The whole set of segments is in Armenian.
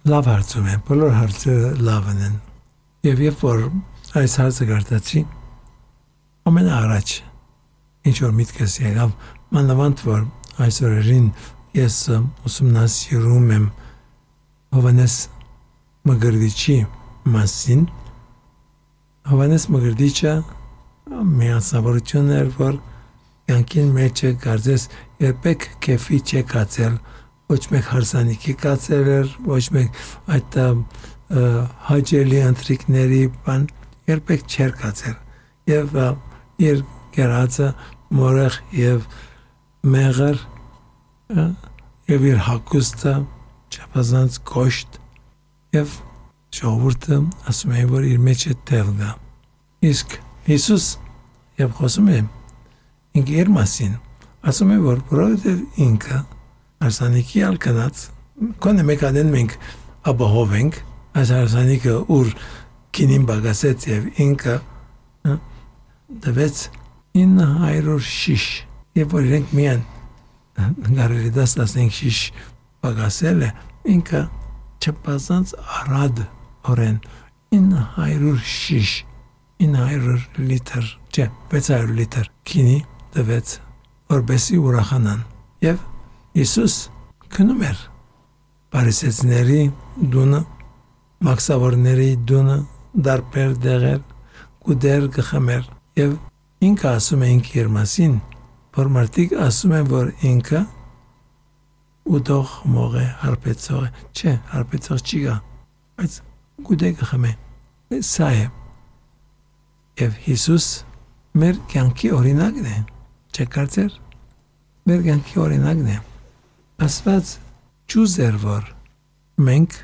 լավ հարցում է, բոլոր հարցերը լավն են։ Եվ երբ որ այս հարցը գարտացի, ամենաառաջ ինչ որ միտքս եկավ, մանավանդ որ այս օրերին ես ուսումնասիրում եմ Հովհաննես Մկրտիչի մասին։ Հովհաննես Մկրտիչը միասնավորություն էր, որ կյանքին մեջ կարծես երբեք քեֆի չի կացել, ոչ մեկ հարսանիքի կացել էր, ոչ մեկ այդ հաճելի ընթրիկների բան երբեք չէր կացել։ Եվ իր գերածը մորեղ եւ մեղր եւ իր հագուստը չափազանց կոշտ եւ ժողովուրդը ասում է, որ իր մեջ է տեղ կա։ Իսկ Հիսուս եւ խոսում է ինքը իր մասին, ասում է, որ որովհետեւ ինքը հարսանիքի ալկանած, կոնե մեկադեն մենք ապահով ենք, այս հարսանիքը ուր քինին բագասեց եւ ինքը դվեց 900 շիշ, եւ որ իրենք միան գարելի դասնենք շիշ բագասել է, ինքը չափազանց արադ օրեն 900 շիշ 900 լիտր, չէ, 600 լիտր քինի դվեց, որբեսի ուրախանան։ Եվ Հիսուս քնում էր բարիսեցիների դունը, մաքսավորների դունը, դարբեր դեղեր, կուդեր գխմեր։ Եվ ինքը ասում է ինքը իր մասին, որ մարդիկ ասում են, որ ինքը ուդող մող է, հարպեցող է, չէ, հարպեցող չի գա, բայց կուդե գխմ է, սա է։ Եվ Հիսուս մեր կյանքի օրինակն է, չէ կարծեր, մեր կյանքի օրինակն է։ Աստված ճուզեր, որ մենք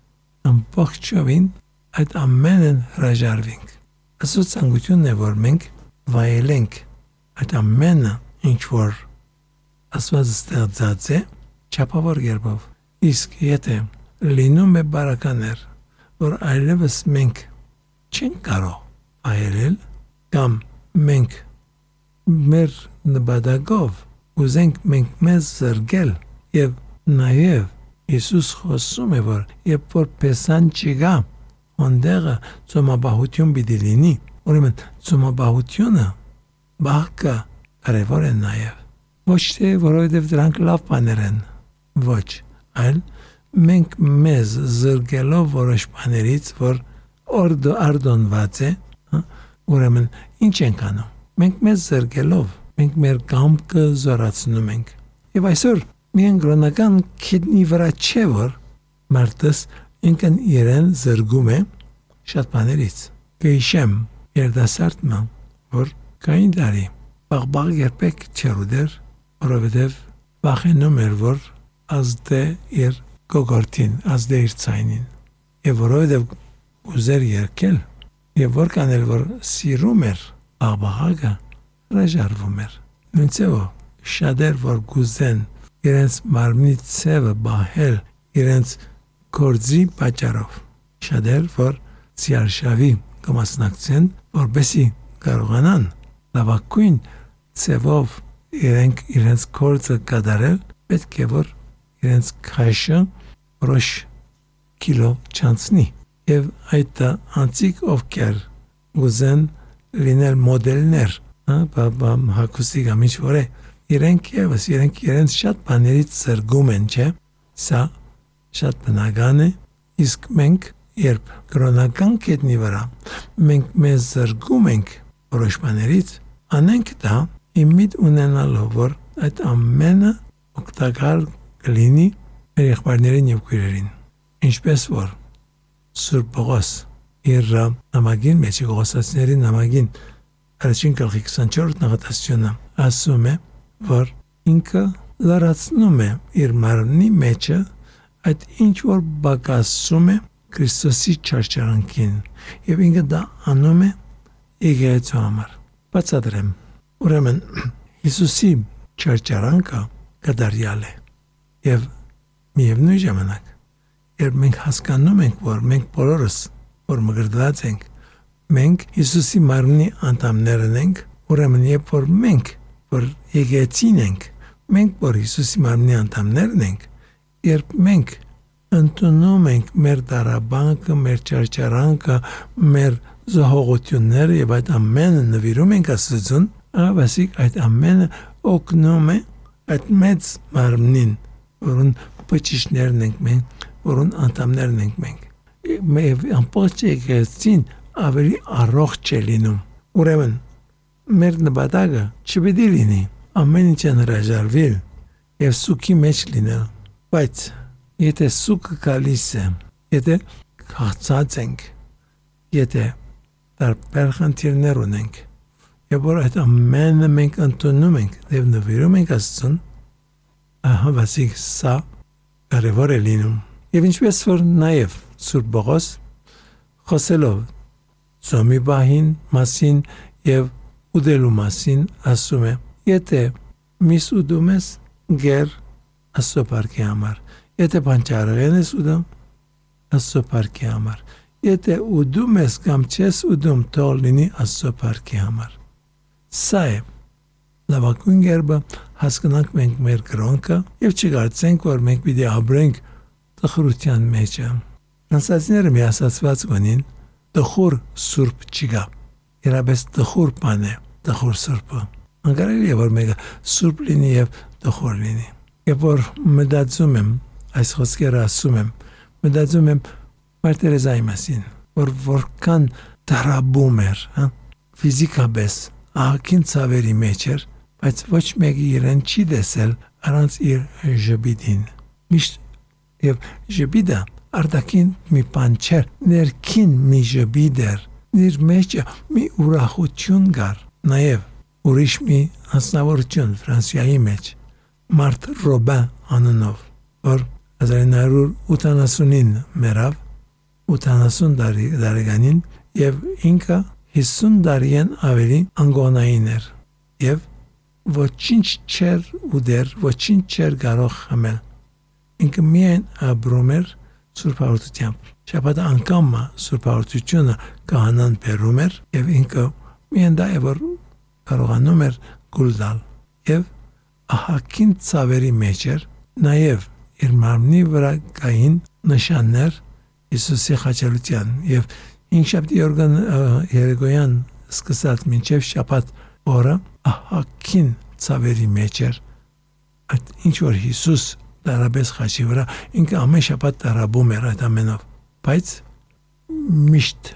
ամբողջովին այդ ամենն հրաժարվենք։ Աստծո ցանկությունն է, որ մենք վայելենք այդ ամենը, ինչ որ Աստված ստեղծած է, չափավոր կերպով։ Իսկ եթե լինում է բարականեր, որ այլևս մենք չենք կարող վայելել, կամ մենք մեր նպատակով ուզենք մենք մեզ զրկել եւ նաեւ Հիսուս խոսում է, որ երբ որ պեսան չգա, ոնդեղը ծոմաբահություն պիտի լինի, ուրեմն ծոմաբահությունը բահկը կարևոր է նաեւ։ Ոչ թե որովհետեւ դրանք լավ բաներ են, ոչ, այլ մենք մեզ զրկելով որոշ բաներից, որ արդոնված է, ուրեմն ինչ ենք անում։ Մենք մեզ զրկելով, մենք մեր կամքը զորացնում ենք։ Եվ այսօր միայն կրոնական քիդնի վրա չէ, որ մարդս ինքն իրեն զրկում է շատ բաներից։ Կհիշեմ երդասարտը, որ կային տարի բաղբաղ երբեք չեր ուդեր, որովհետև վախենում էր, որ ազդե իր կողորտին, ազդե իր ցայնին։ Եվ որովհետև ուզեր երկել, եւ որքան էլ որ սիրում էր բաղբաղակը, հրաժարվում էր։ Նույնիսկ շատեր որ գուզեն իրենց մարմնի ցևը բահել իրենց գործի պատճառով, շատեր որ ցիարշավի կմասնակցեն, որբեսի կարողանան լավագույն ցևով իրենց գործը կատարել, պետք է որ իրենց քաշը որոշ կիլո չանցնի։ Եվ այդ անցիկ ովքեր ուզեն լինել մոդելներ, հագուստի կամ ինչ որ է, իրենք իրենց շատ բաներից զրկում են, չէ՞։ Սա շատ բնական է, իսկ մենք երբ կրոնական կետնի վրա մենք մեզ զրկում ենք որոշ բաներից, անենք դա իմիդ ունենալով, որ այդ ամենը օգտակար կլինի մեր եղբայրներին եւ քույրերին։ Ինչպես որ Սուրբ Պողոս իր նամակին մեջ Կողոսացիների նամակին առաջին գլխի 24 նահատասությունը ասում է, որ ինքը լրացնում է իր մարմնի մեջը այդ ինչ որ բակասում է Քրիստոսի չարչարանքին եւ ինքը դա անում է եկեղեցու համար։ Բացատրեմ։ Ուրեմն Հիսուսի չարչարանքը կդարյալ է եւ միևնույն ժամանակ երբ մենք հասկանում ենք, որ մենք բոլորս որ մգրտված ենք, մենք Հիսուսի մարմնի անդամներն ենք, ուրեմն երբ որ մենք որ եկեղեցին ենք, մենք որ Հիսուսի մարմնի անդամներն ենք, երբ մենք ընդունում ենք մեր դարաբանքը, մեր ճարճարանքը, մեր զոհողությունները եւ այդ ամենը նվիրում ենք Աստծուն, ավասիկ այդ ամենը օգնում է այդ մեծ մարմնին, որուն բջիջներն ենք մենք, որուն անդամներն ենք մենք։ Մեր ամբողջ եկեղեցին ավելի առողջ է լինում։ Ուրեմն մեր նպատակը չպետք է լինի ամեն ինչ հրաժարվել եւ սուքի մեջ լինել, բայց եթե սուքը գալիս է, եթե քաղցած ենք, եթե տարբեր խնդիրներ ունենք, եւ որ այդ ամենը մենք ընդունում ենք եւ նվիրում ենք Աստծուն, հավասիկ սա կարևոր է լինում։ Եվ ինչպես որ նաեւ Սուրբ Պողոս խոսելով ծոմի բահին մասին եւ ուդելու մասին ասում է. եթե միս ուդում ես գեր Աստծո փառքի համար, եթե բանջարեղեն ես ուդում Աստծո փառքի համար, եթե ուդում ես կամ չես ուդում թող լինի Աստծո փառքի համար։ Սա է լավագույն կերպը հասկանանք մենք մեր կրոնքը եւ չկարծենք որ մենք պիտի ապրենք տխրության մեջ։ Ֆրանսիացիները միասացված ունին տխուր սուրբ չկա։ Երբես տխուր բան է տխուր սուրբը։ Անկարելի է որ մեկը սուրբ լինի եւ տխուր լինի։ Եվ որ մտածում եմ այս խոսքերը ասում եմ, մտածում եմ Մարտերեզայի մասին, որ որքան դարաբում էր, ֆիզիկապես ահագին ցավերի մեջ էր, բայց ոչ մեկը իրեն չի տեսել առանց իր ժպիտին։ Միշտ եւ ժպիտը արտաքին մի բան չէր, ներքին մի ժպիտ էր, իր մեջ մի ուրախություն կար։ Նաեւ ուրիշ մի անձնավորություն Ֆրանսիայի մեջ Մարտ Ռոբեն անունով, որ 1989 մեռավ, 80 տարեկանին եւ ինքը 50 տարին ավելի անգոնային էր եւ ոչինչ չէր ուդեր, ոչինչ չէր կարող խմել։ Ինքը միայն ապրում էր Սուրբ Հաղորդությամբ։ Շաբաթ անգամ Սուրբ Հաղորդությունը կահանան բերում էր եւ ինքը միայն դա է որ կարողանում էր գուլ տալ եւ ահագին ցավերի մեջ էր, նաեւ իր մարմնի վրա կային նշաններ Հիսուսի խաչելության եւ ինքշաբթի երեկոյան սկսած մինչեւ շաբաթ օրը ահագին ցավերի մեջ էր։ Այդ ինչ որ Հիսուս դարաբես խաչի վրա ինքը ամեն շաբաթ դարաբում էր այդ ամենով, բայց միշտ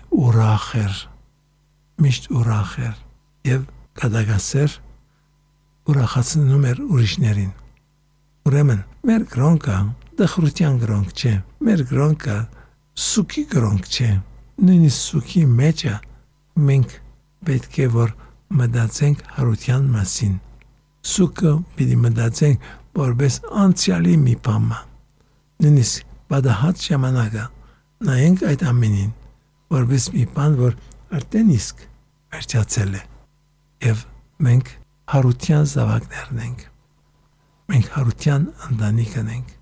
ուրախ էր եւ կդագասեր ուրախացնում էր ուրիշներին։ Ուրեմն մեր կրոնքը դխրության կրոնք չէ, մեր կրոնքը սուքի կրոնք չէ, նույնիսկ սուքի մեջը մենք պետք է որ մտածենք հարության մասին։ Սուքը պիտի մտածենք որպես անցյալի մի բան, նույնիսկ բադահատ ժամանակը նայենք այդ ամենին, որպես մի բան, որ արդեն իսկ վերջացել է, եւ մենք հարության զավակներն ենք, մենք հարության ընտանիքն ենք։